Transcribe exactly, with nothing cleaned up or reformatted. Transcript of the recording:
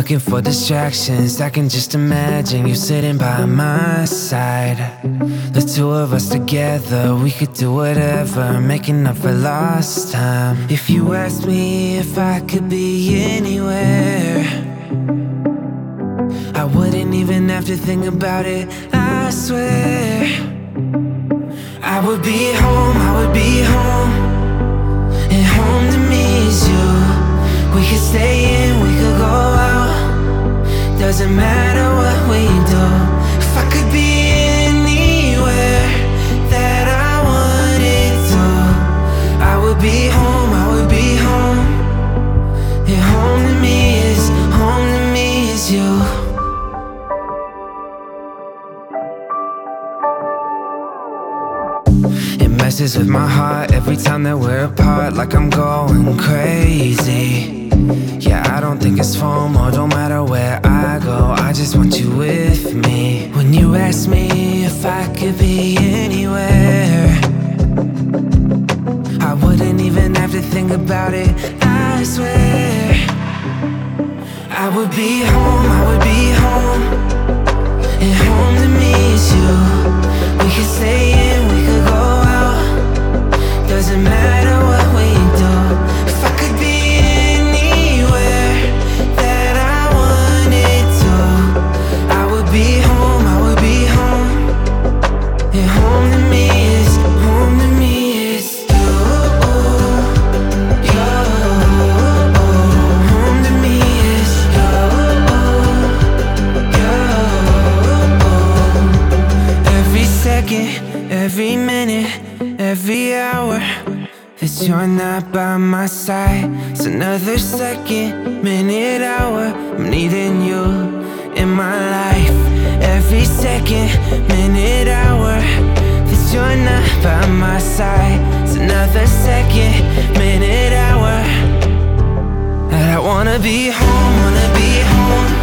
looking for distractions. I can just imagine you sitting by my side. The two of us together, we could do whatever, making up for lost time. If you asked me if I could be anywhere, I wouldn't even have to think about it, I swear. I would be home, I would be home, and home to me is you. We could stay in, we could go out, doesn't matter what we do. If I could be anywhere that I wanted to, I would be home, I would be home, and home to me is, home to me is you. It messes with my heart every time that we're apart, like I'm going crazy. Yeah, I don't think it's FOMO, don't matter where I go, I just want you with me. When you ask me if I could be anywhere, I wouldn't even have to think about it, I swear. I would be home, I would be home, and home to me is you. We could stay in, we could go out, doesn't matter what we do. If I could be anywhere that I wanted to, I would be home, I would be home, and home to me is, home to me is you, you. Home to me is you, you. Every second, every minute, every hour that you're not by my side, it's another second, minute, hour. I'm needing you in my life. Every second, minute, hour that you're not by my side, it's another second, minute, hour that I wanna be home, wanna be home.